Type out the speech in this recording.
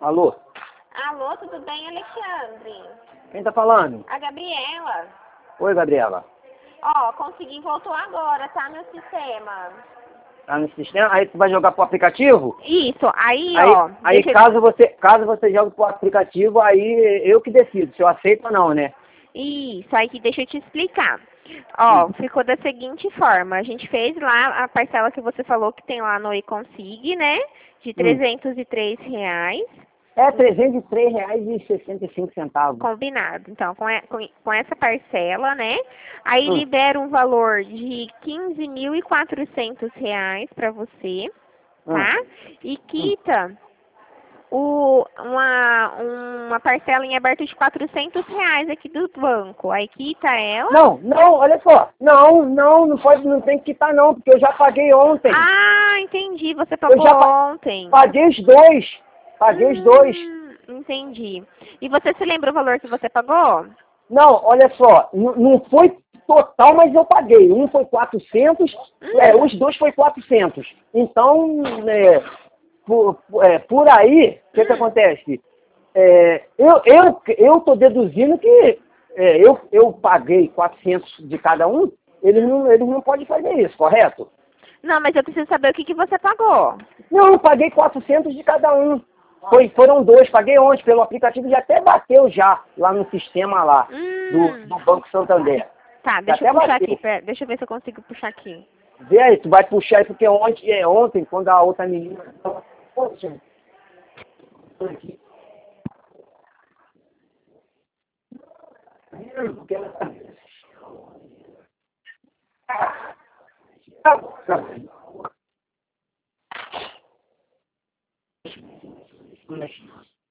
Alô? Alô, tudo bem, Alexandre? Quem tá falando? A Gabriela. Oi, Gabriela. Ó, consegui, voltou agora, tá no sistema. Tá no sistema? Aí tu vai jogar pro aplicativo? Isso, aí, Aí, ó. aí deixa eu- caso você jogue pro aplicativo, aí eu que decido se eu aceito ou não, né? Isso, aí que deixa eu te explicar. Ó, ficou da seguinte forma, a gente fez lá a parcela que você falou que tem lá no eConsig, né? De Hum. R$ 303. É R$ 303,65. Combinado. Então, com essa parcela, né? Aí Hum. libera um valor de R$ 15.400 para você, Hum. tá? E Hum. quita uma parcela em aberto de R$ 400 aqui do banco. Aí quita ela. Não, olha só. Não pode, não tem que quitar não, porque eu já paguei ontem. Ah, entendi. Você Eu pagou já ontem. paguei os dois. Paguei os dois. Entendi. E você se lembra o valor que você pagou? Não, olha só, não foi total, mas eu paguei. Um foi 400, os dois foi 400. Então, por aí, o que acontece? Eu tô deduzindo que eu paguei 400 de cada um, eles não podem fazer isso, correto? Não, mas eu preciso saber o que você pagou. Não, eu paguei 400 de cada um. Foram dois, paguei ontem pelo aplicativo, já até bateu já lá no sistema lá do Banco Santander. Tá, Já deixa eu até puxar bateu. aqui. Deixa eu ver se eu consigo puxar aqui. Vê aí, tu vai puxar aí, porque ontem quando a outra menina... Poxa, aqui. Porque ela tá...